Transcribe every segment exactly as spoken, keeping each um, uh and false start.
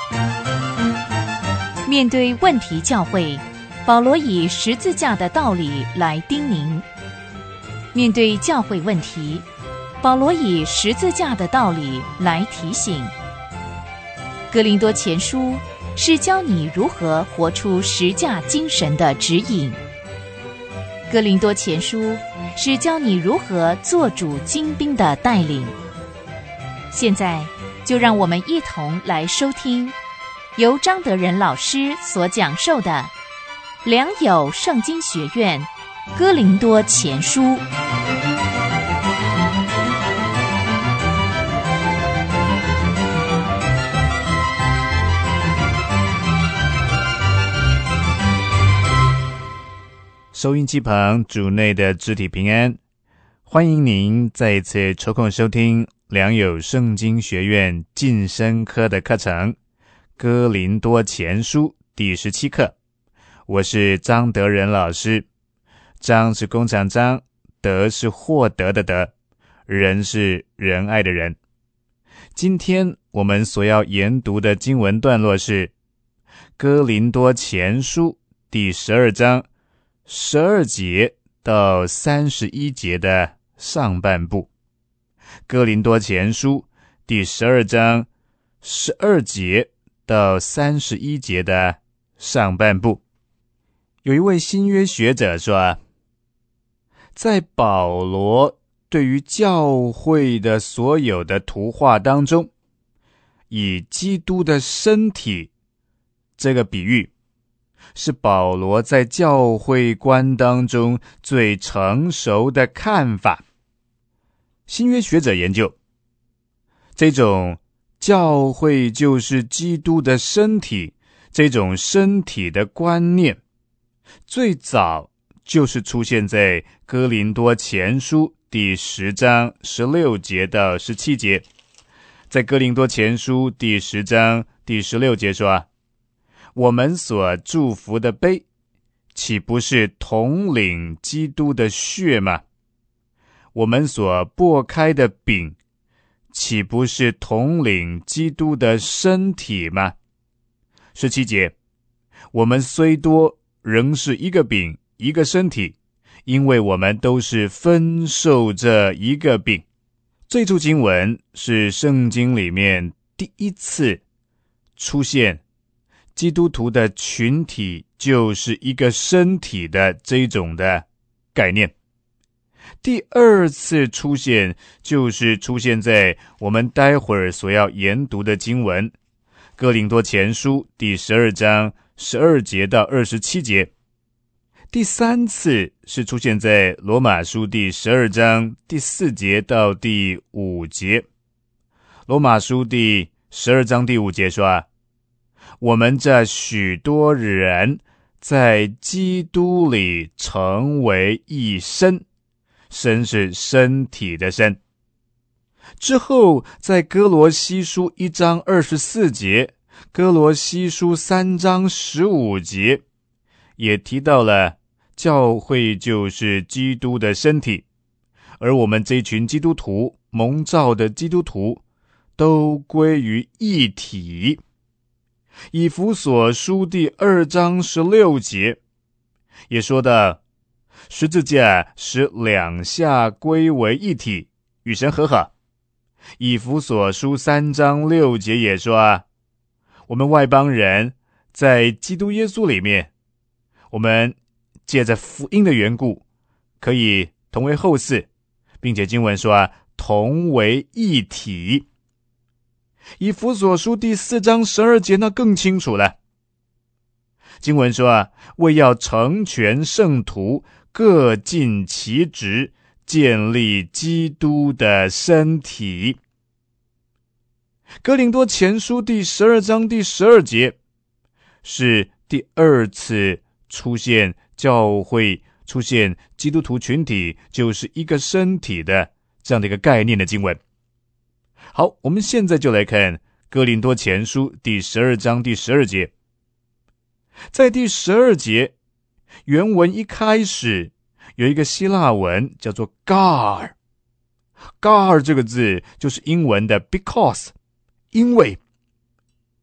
面对问题教诲，保罗以十字架的道理来叮咛；面对教诲问题，保罗以十字架的道理来提醒。哥林多前书是教你如何活出十架精神的指引。哥林多前书是教你如何做主精兵的带领。现在就让我们一同来收听由张德仁老师所讲授的良友圣经学院哥林多前书。 收音机旁主内的肢体平安，欢迎您再一次抽空收听良友圣经学院晋升科的课程哥林多前书第十七课。我是张德仁老师，张是工厂张，德是获得的德，仁是仁爱的仁。今天我们所要研读的经文段落是哥林多前书第十二章十二节到三十一节的上半部。哥林多前书第十二章十二节到三十一节的上半部。有一位新约学者说，在保罗对于教会的所有的图画当中，以基督的身体这个比喻是保罗在教会观当中最成熟的看法。新约学者研究，这种教会就是基督的身体，这种身体的观念，最早就是出现在哥林多前书第十章十六节到十七节。在哥林多前书第十章第十六节说，我们所祝福的杯，岂不是统领基督的血吗？我们所擘开的饼，岂不是统领基督的身体吗？十七节，我们虽多，仍是一个饼，一个身体，因为我们都是分受这一个饼。这处经文是圣经里面第一次出现基督徒的群体就是一个身体的这种的概念。第二次出现就是出现在我们待会儿所要研读的经文哥林多前书第十二章十二节到二十七节。第三次是出现在罗马书第十二章第四节到第五节。罗马书第十二章第五节说，我们这许多人在基督里成为一身，身是身体的身。之后在哥罗西书一章二十四节，哥罗西书三章十五节也提到了教会就是基督的身体，而我们这群基督徒，蒙召的基督徒，都归于一体。以弗所书第二章十六节也说到，十字架使两下归为一体，与神和好。以弗所书三章六节也说啊，我们外邦人在基督耶稣里面，我们借着福音的缘故，可以同为后嗣，并且经文说啊，同为一体。以弗所书第四章十二节那更清楚了，经文说啊，为要成全圣徒，各尽其职，建立基督的身体。哥林多前书第十二章第十二节是第二次出现教会，出现基督徒群体就是一个身体的这样的一个概念的经文。好，我们现在就来看哥林多前书第十二章第十二节。在第十二节原文一开始有一个希腊文叫做 gar， gar 这个字就是英文的 because， 因为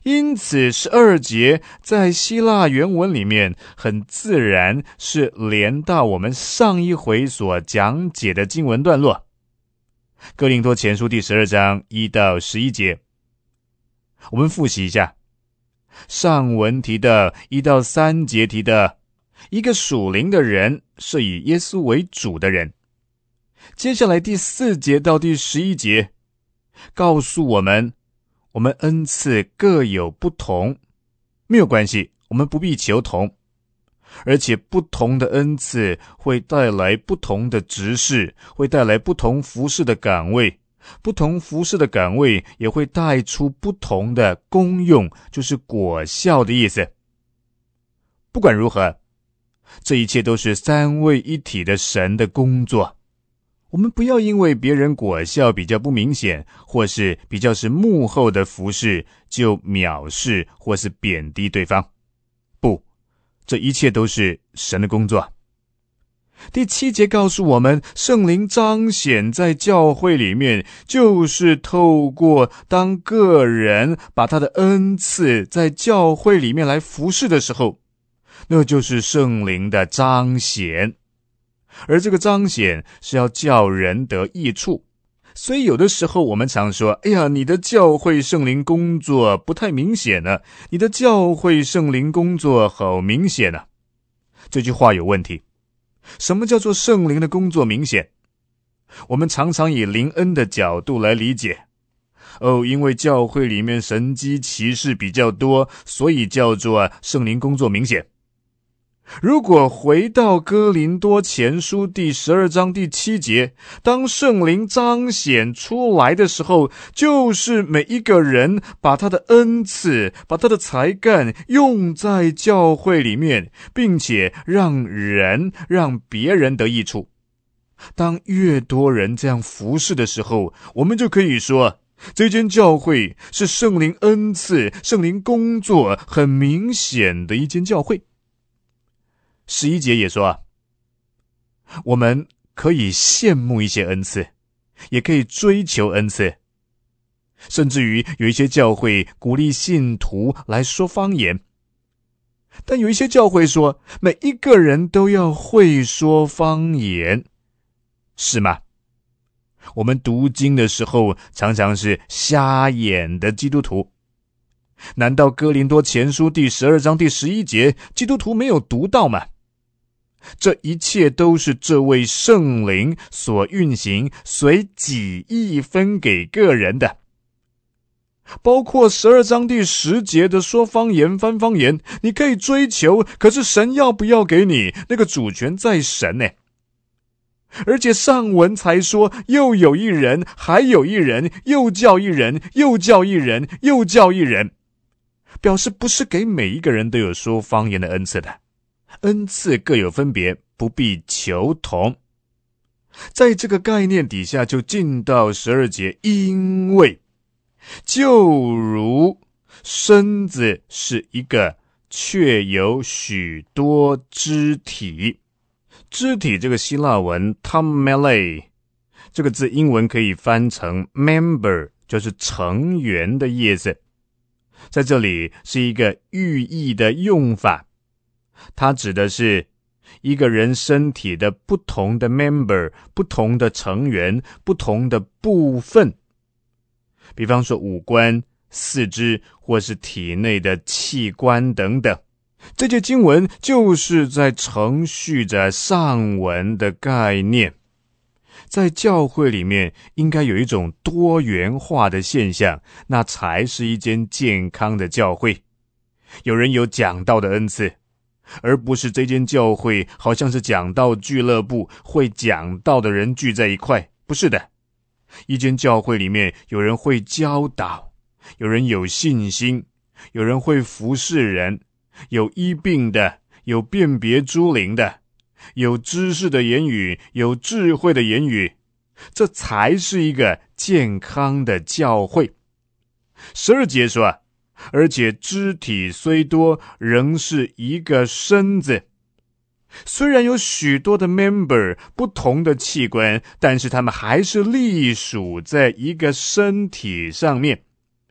因此十二节在希腊原文里面很自然是连到我们上一回所讲解的经文段落。哥林多前书第十二章一到十一节，我们复习一下。上文提的一到三节提的一个属灵的人是以耶稣为主的人。接下来第四节到第十一节告诉我们，我们恩赐各有不同，没有关系，我们不必求同，而且不同的恩赐会带来不同的职事，会带来不同服事的岗位，不同服事的岗位也会带出不同的功用，就是果效的意思。不管如何，这一切都是三位一体的神的工作。我们不要因为别人果效比较不明显，或是比较是幕后的服事，就藐视或是贬低对方。不，这一切都是神的工作。第七节告诉我们，圣灵彰显在教会里面，就是透过当个人把他的恩赐在教会里面来服事的时候，那就是圣灵的彰显。而这个彰显是要叫人得益处。所以有的时候我们常说，哎呀，你的教会圣灵工作不太明显呢，你的教会圣灵工作好明显呢。这句话有问题。什么叫做圣灵的工作明显？我们常常以灵恩的角度来理解。哦，因为教会里面神迹奇事比较多，所以叫做圣灵工作明显。如果回到哥林多前书第十二章第七节，当圣灵彰显出来的时候，就是每一个人把他的恩赐，把他的才干用在教会里面，并且让人让别人得益处。当越多人这样服侍的时候，我们就可以说，这间教会是圣灵恩赐、圣灵工作很明显的一间教会。十一节也说啊，我们可以羡慕一些恩赐，也可以追求恩赐，甚至于有一些教会鼓励信徒来说方言。但有一些教会说，每一个人都要会说方言，是吗？我们读经的时候常常是瞎眼的基督徒。难道哥林多前书第十二章第十一节基督徒没有读到吗？这一切都是这位圣灵所运行，随己意分给个人的。包括十二章第十节的说方言翻方言，你可以追求，可是神要不要给你，那个主权在神呢。而且上文才说，又有一人，还有一人，又叫一人，又叫一人，又叫一人，表示不是给每一个人都有说方言的恩赐的。恩赐各有分别，不必求同。在这个概念底下，就进到十二节，因为就如身子是一个，却有许多肢体。肢体这个希腊文 tomele 这个字英文可以翻成 member， 就是成员的意思。在这里是一个寓意的用法，它指的是一个人身体的不同的 member， 不同的成员，不同的部分。比方说五官、四肢，或是体内的器官等等。这节经文就是在承续着上文的概念。在教会里面应该有一种多元化的现象，那才是一间健康的教会。有人有讲道的恩赐，而不是这间教会好像是讲道俱乐部，会讲道的人聚在一块，不是的。一间教会里面有人会教导，有人有信心，有人会服侍人，有医病的，有辨别诸灵的，有知识的言语，有智慧的言语，这才是一个健康的教会。十二节说啊，而且肢体虽多，仍是一个身子。虽然有许多的 member， 不同的器官，但是他们还是隶属在一个身体上面。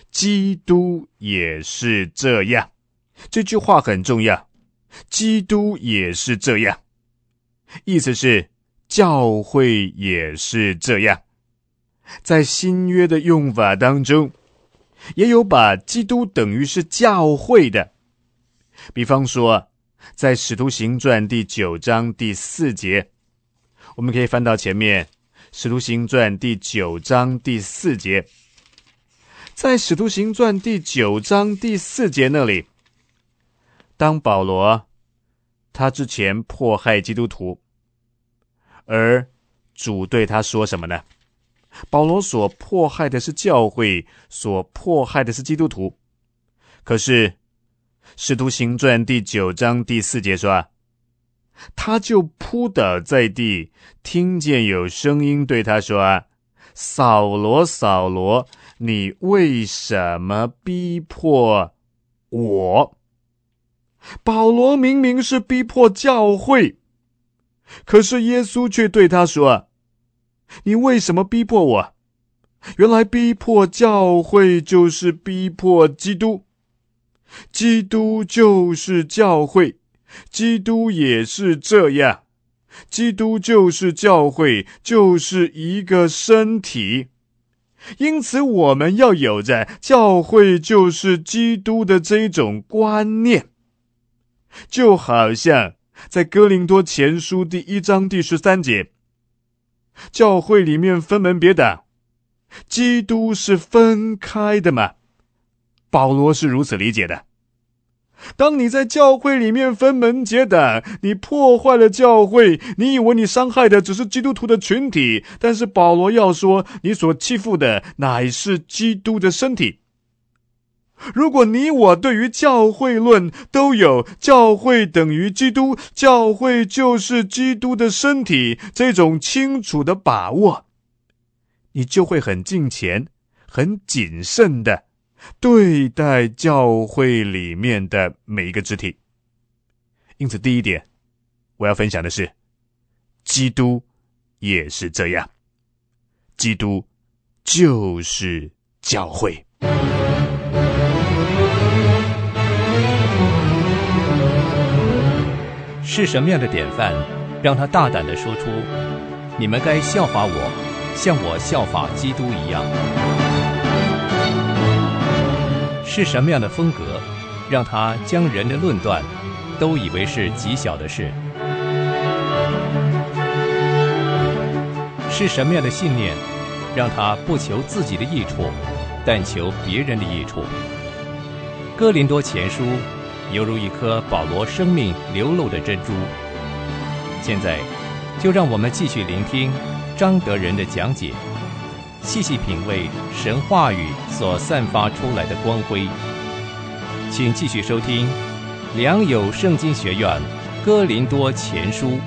基督也是这样。这句话很重要，基督也是这样，意思是教会也是这样。在新约的用法当中，也有把基督等于是教会的。比方说，在使徒行传第九章第四节，我们可以翻到前面，使徒行传第九章第四节。在使徒行传第九章第四节那里，当保罗他之前迫害基督徒，而主对他说什么呢？保罗所迫害的是教会，所迫害的是基督徒。可是使徒行传第九章第四节说，他就扑倒在地，听见有声音对他说，扫罗扫罗，你为什么逼迫我？保罗明明是逼迫教会，可是耶稣却对他说，你为什么逼迫我？原来逼迫教会就是逼迫基督，基督就是教会，基督也是这样，基督就是教会，就是一个身体。因此我们要有着教会就是基督的这种观念，就好像在哥林多前书第一章第十三节，教会里面分门别党，基督是分开的嘛？保罗是如此理解的。当你在教会里面分门结党，你破坏了教会，你以为你伤害的只是基督徒的群体，但是保罗要说，你所欺负的乃是基督的身体。如果你我对于教会论都有教会等于基督，教会就是基督的身体这种清楚的把握，你就会很敬虔，很谨慎的对待教会里面的每一个肢体。因此第一点我要分享的是，基督也是这样，基督就是教会。 是什么样的典范，让他大胆地说出，你们该效法我，像我效法基督一样？是什么样的风格，让他将人的论断都以为是极小的事？是什么样的信念，让他不求自己的益处，但求别人的益处？哥林多前书犹如一颗保罗生命流露的珍珠。现在就让我们继续聆听张德仁的讲解，细细品味神话语所散发出来的光辉。请继续收听良友圣经学院哥林多前书。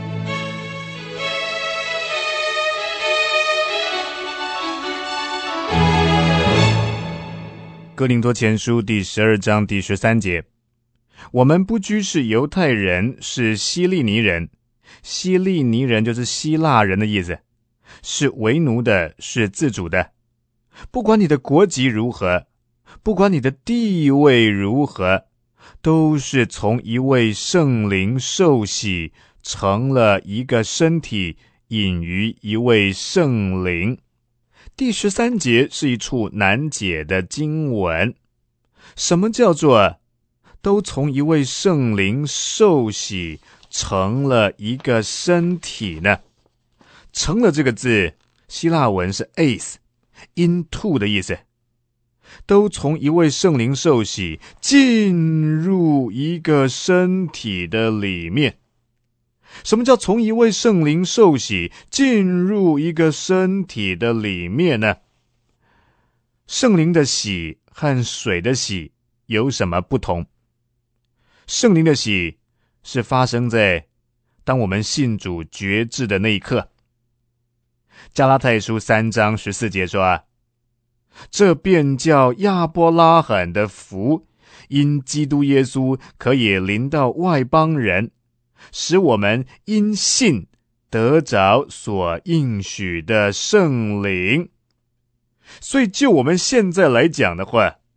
哥林多前书第十二章第十三节，我们不拘是犹太人，是希利尼人。希利尼人就是希腊人的意思，是为奴的，是自主的。不管你的国籍如何，不管你的地位如何，都是从一位圣灵受洗，成了一个身体，隐于一位圣灵。第十三节是一处难解的经文。什么叫做都从一位圣灵受洗，成了一个身体呢？成了这个字，希腊文是 eis，into 的意思。都从一位圣灵受洗，进入一个身体的里面。什么叫从一位圣灵受洗，进入一个身体的里面呢？圣灵的洗和水的洗有什么不同？圣灵的洗是发生在当我们信主决志的那一刻。加拉太书三章十四节说啊，这便叫亚伯拉罕的福，因基督耶稣可以临到外邦人，使我们因信得着所应许的圣灵。所以就我们现在来讲的话，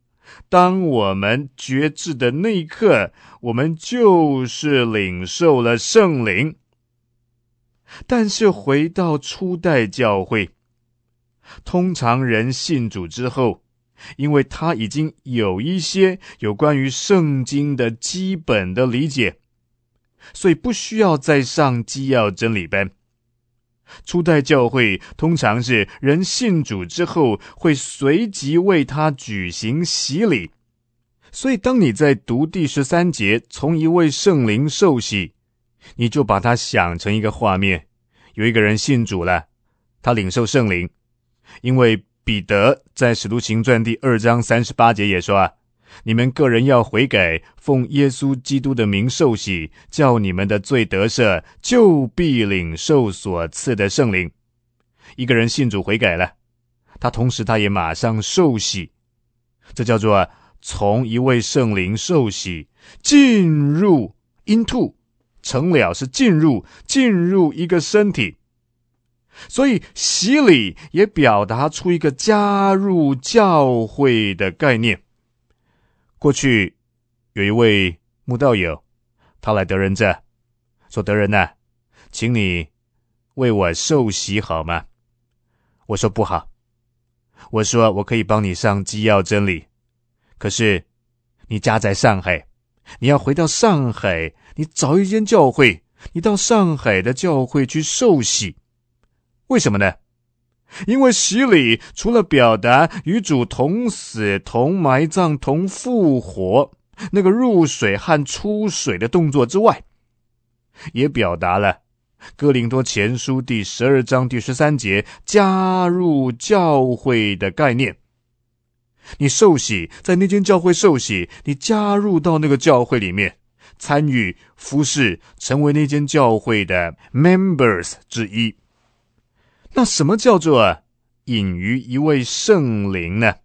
当我们觉知的那一刻，我们就是领受了圣灵。但是回到初代教会，通常人信主之后，因为他已经有一些有关于圣经的基本的理解，所以不需要再上基要真理班。初代教会通常是人信主之后会随即为他举行洗礼，所以当你在读第十三节从一位圣灵受洗，你就把它想成一个画面，有一个人信主了，他领受圣灵。因为彼得在使徒行传第二章三十八节也说啊，你们个人要悔改，奉耶稣基督的名受洗，叫你们的罪得赦，就必领受所赐的圣灵。一个人信主悔改了，他同时他也马上受洗，这叫做从一位圣灵受洗进入 into 成了是进入进入一个身体。所以洗礼也表达出一个加入教会的概念。过去有一位慕道友，他来得人这说，得人啊，请你为我受洗好吗？我说不好，我说我可以帮你上基要真理，可是你家在上海，你要回到上海，你找一间教会，你到上海的教会去受洗。为什么呢？因为洗礼除了表达与主同死、同埋葬、同复活那个入水和出水的动作之外，也表达了哥林多前书第十二章第十三节加入教会的概念。你受洗，在那间教会受洗，你加入到那个教会里面，参与服侍，成为那间教会的 members 之一。那什么叫做隐于一位圣灵呢？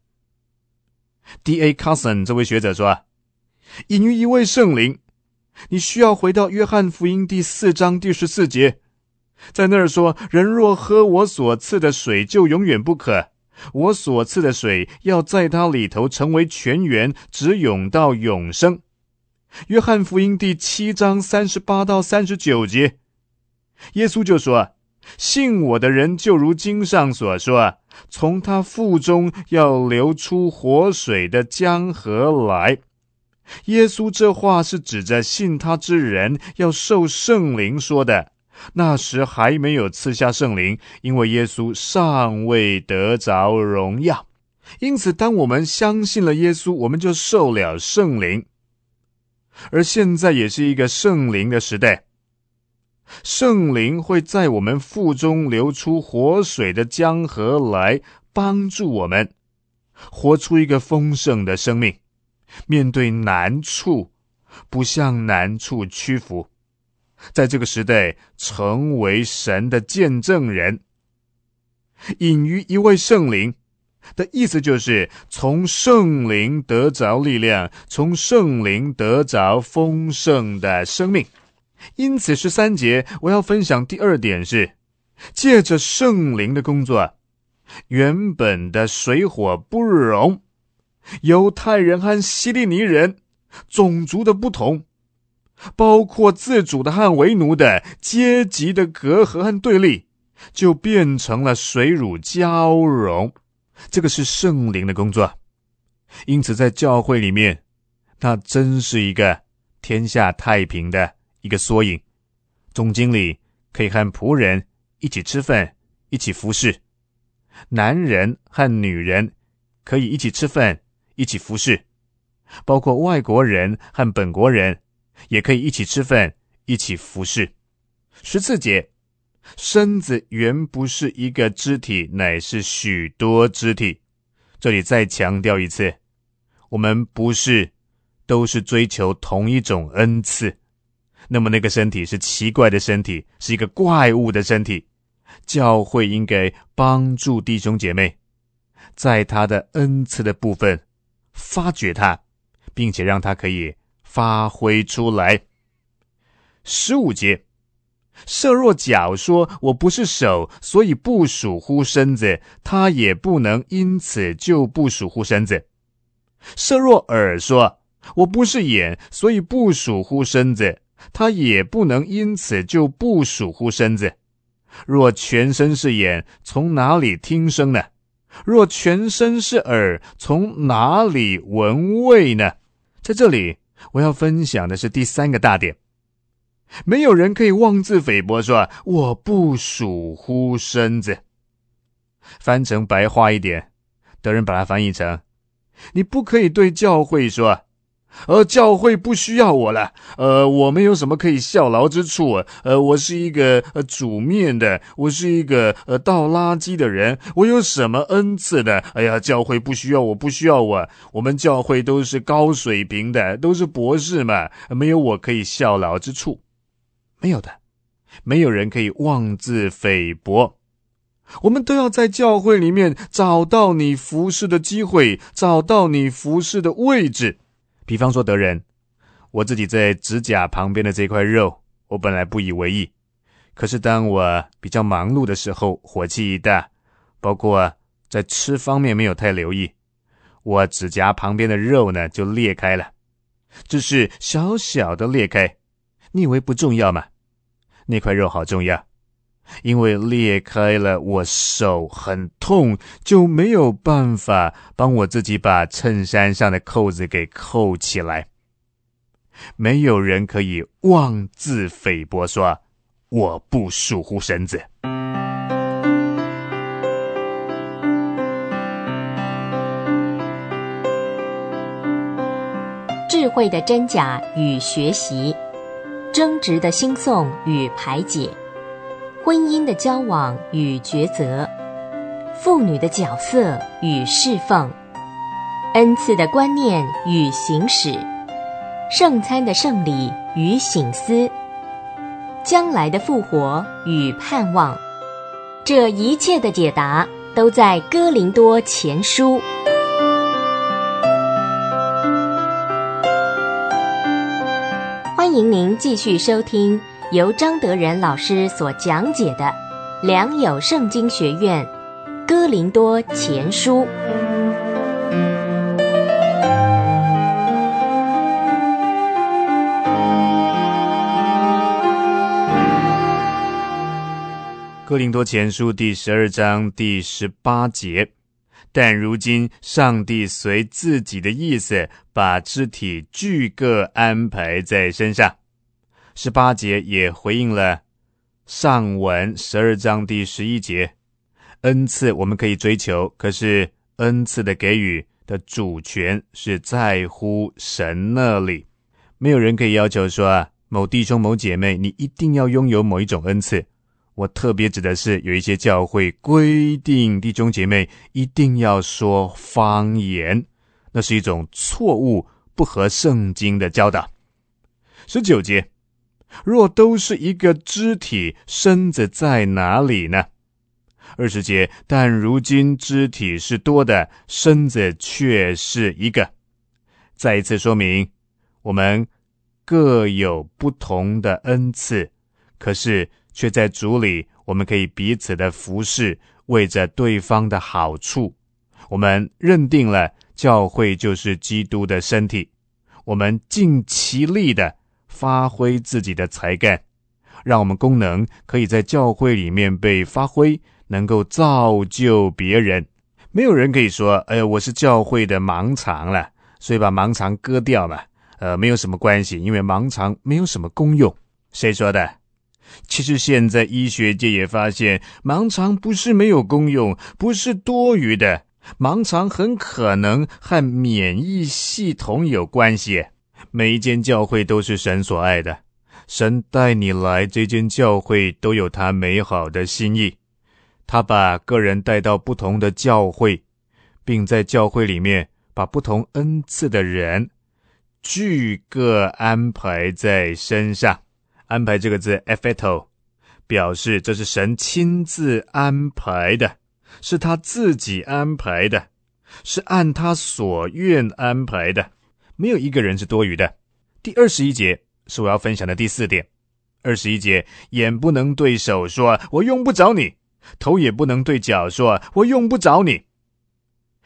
D A Carson 这位学者说，隐于一位圣灵，你需要回到约翰福音第四章第十四节，在那儿说，人若喝我所赐的水，就永远不渴，我所赐的水要在他里头成为泉源，直涌到永生。约翰福音第七章三十八到三十九节，耶稣就说，信我的人就如经上所说，从他腹中要流出活水的江河来。耶稣这话是指着信他之人要受圣灵说的，那时还没有赐下圣灵，因为耶稣尚未得着荣耀。因此当我们相信了耶稣，我们就受了圣灵。而现在也是一个圣灵的时代，圣灵会在我们腹中流出活水的江河来，帮助我们活出一个丰盛的生命，面对难处不向难处屈服，在这个时代成为神的见证人。隐于一位圣灵的意思就是从圣灵得着力量，从圣灵得着丰盛的生命。因此十三节我要分享第二点是，借着圣灵的工作，原本的水火不容，犹太人和希利尼人种族的不同，包括自主的和为奴的阶级的隔阂和对立，就变成了水乳交融。这个是圣灵的工作。因此在教会里面，那真是一个天下太平的一个缩影。总经理可以和仆人一起吃饭，一起服侍，男人和女人可以一起吃饭，一起服侍，包括外国人和本国人也可以一起吃饭，一起服侍。十四节，身子原不是一个肢体，乃是许多肢体。这里再强调一次，我们不是都是追求同一种恩赐，那么那个身体是奇怪的身体，是一个怪物的身体。教会应该帮助弟兄姐妹在他的恩赐的部分发掘他，并且让他可以发挥出来。十五节，设若脚说我不是手，所以不属乎身子，他也不能因此就不属乎身子。 设若耳说，我不是眼，所以不属乎身子，他也不能因此就不属乎身子。若全身是眼，从哪里听声呢？若全身是耳，从哪里闻味呢？在这里，我要分享的是第三个大点。没有人可以妄自菲薄说，我不属乎身子。翻成白话一点，德人把它翻译成，你不可以对教会说，呃，教会不需要我了，呃，我没有什么可以效劳之处，呃，我是一个呃煮面的，我是一个呃倒垃圾的人，我有什么恩赐的？哎呀，教会不需要我，不需要我，我们教会都是高水平的，都是博士嘛，没有我可以效劳之处。没有的，没有人可以妄自菲薄。我们都要在教会里面找到你服侍的机会，找到你服侍的位置。比方说德人，我自己在指甲旁边的这块肉，我本来不以为意，可是当我比较忙碌的时候，火气一大，包括在吃方面没有太留意，我指甲旁边的肉呢就裂开了，只是小小的裂开，你以为不重要吗？那块肉好重要，因为裂开了，我手很痛，就没有办法帮我自己把衬衫上的扣子给扣起来。没有人可以妄自菲薄说，我不属乎身子。 智慧的真假与学习，争执的兴讼与排解，婚姻的交往与抉择，妇女的角色与侍奉，恩赐的观念与行使，圣餐的圣礼与省思，将来的复活与盼望，这一切的解答都在哥林多前书。欢迎您继续收听由张德仁老师所讲解的良友圣经学院哥林多前书。 哥林多前书第十二章第十八节，但如今上帝随自己的意思把肢体俱各安排在身上。十八节也回应了上文十二章第十一节，恩赐我们可以追求，可是恩赐的给予的主权是在乎神那里。没有人可以要求说，某弟兄某姐妹你一定要拥有某一种恩赐。我特别指的是有一些教会规定弟兄姐妹一定要说方言，那是一种错误不合圣经的教导。十九节，若都是一个肢体，身子在哪里呢？二十节，但如今肢体是多的，身子却是一个。再一次说明，我们各有不同的恩赐，可是却在主里，我们可以彼此的服侍，为着对方的好处。我们认定了教会就是基督的身体，我们尽其力的发挥自己的才干，让我们功能可以在教会里面被发挥，能够造就别人。没有人可以说，哎呀，我是教会的盲肠了，所以把盲肠割掉嘛，呃，没有什么关系，因为盲肠没有什么功用。谁说的？其实现在医学界也发现，盲肠不是没有功用，不是多余的，盲肠很可能和免疫系统有关系。每一间教会都是神所爱的，神带你来这间教会都有他美好的心意，他把个人带到不同的教会，并在教会里面把不同恩赐的人俱各安排在身上。安排这个字 Epheto 表示这是神亲自安排的，是他自己安排的，是按他所愿安排的，没有一个人是多余的。第二十一节是我要分享的第四点。二十一节，眼不能对手说我用不着你，头也不能对脚说我用不着你。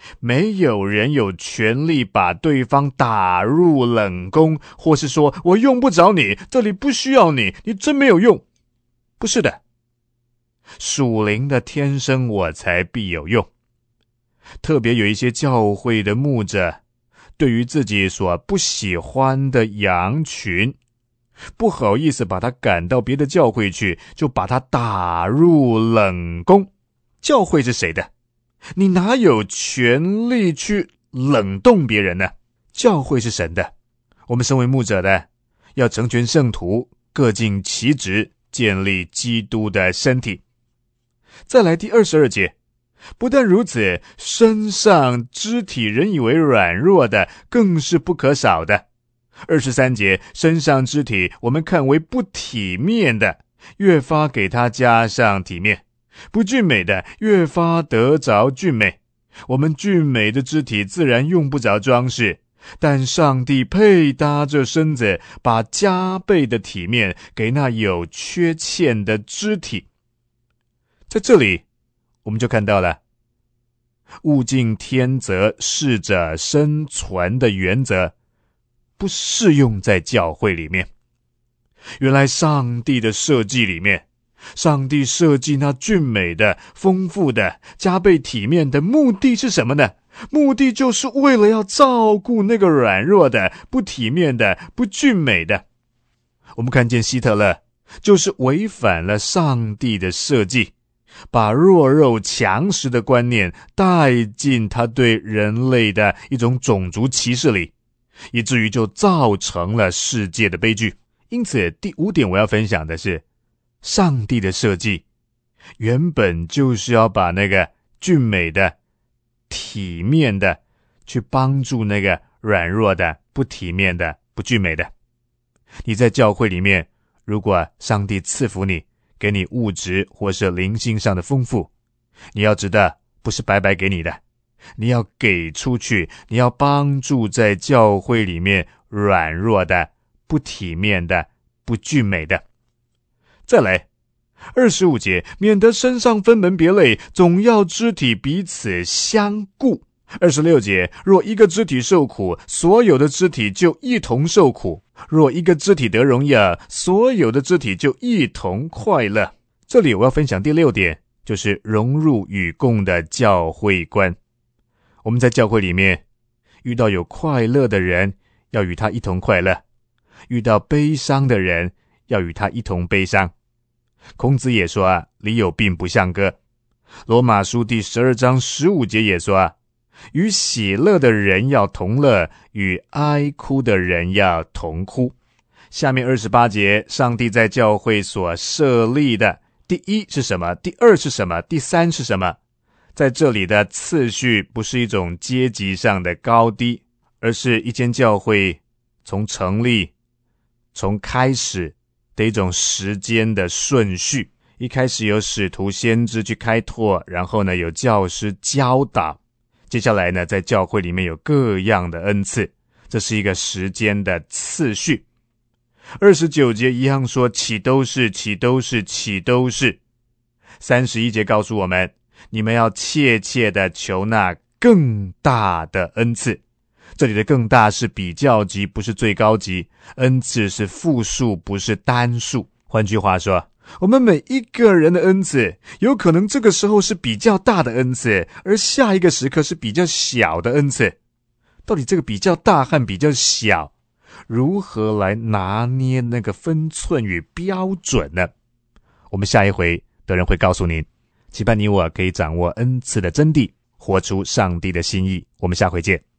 没有人有权利把对方打入冷宫，或是说我用不着你，这里不需要你，你真没有用。不是的，属灵的天生我材必有用。特别有一些教会的牧者，对于自己所不喜欢的羊群，不好意思把他赶到别的教会去，就把他打入冷宫。教会是谁的？你哪有权利去冷冻别人呢？教会是神的，我们身为牧者的，要成全圣徒，各尽其职，建立基督的身体。再来第二十二节，不但如此，身上肢体人以为软弱的，更是不可少的。二十三节，身上肢体我们看为不体面的，越发给他加上体面；不俊美的，越发得着俊美。我们俊美的肢体自然用不着装饰，但上帝配搭着身子，把加倍的体面给那有缺陷的肢体。在这里我们就看到了物竞天择、适者生存的原则不适用在教会里面。原来上帝的设计里面，上帝设计那俊美的、丰富的、加倍体面的目的是什么呢？目的就是为了要照顾那个软弱的、不体面的、不俊美的。我们看见希特勒就是违反了上帝的设计，把弱肉强食的观念带进他对人类的一种种族歧视里，以至于就造成了世界的悲剧。因此第五点我要分享的是，上帝的设计原本就是要把那个俊美的、体面的去帮助那个软弱的、不体面的、不俊美的。你在教会里面，如果上帝赐福你，给你物质或是灵性上的丰富，你要知道不是白白给你的，你要给出去，你要帮助在教会里面软弱的、不体面的、不俊美的。再来二十五节，免得身上分门别类，总要肢体彼此相顾。二十六节，若一个肢体受苦，所有的肢体就一同受苦；若一个肢体得荣耀，所有的肢体就一同快乐。这里我要分享第六点，就是融入与共的教会观。我们在教会里面遇到有快乐的人，要与他一同快乐；遇到悲伤的人，要与他一同悲伤。孔子也说啊，理有病不相歌。罗马书第十二章十五节也说啊，与喜乐的人要同乐，与哀哭的人要同哭。下面二十八节，上帝在教会所设立的第一是什么？第二是什么？第三是什么？在这里的次序不是一种阶级上的高低，而是一间教会从成立、从开始的一种时间的顺序。一开始有使徒先知去开拓，然后呢有教师教导，接下来呢在教会里面有各样的恩赐，这是一个时间的次序。二十九节一样说，岂都是，岂都是，岂都是。三十一节告诉我们，你们要切切的求那更大的恩赐。这里的更大是比较级，不是最高级，恩赐是复数，不是单数。换句话说，我们每一个人的恩赐，有可能这个时候是比较大的恩赐，而下一个时刻是比较小的恩赐。到底这个比较大和比较小，如何来拿捏那个分寸与标准呢？我们下一回的人会告诉您。期盼你我可以掌握恩赐的真谛，活出上帝的心意。我们下回见。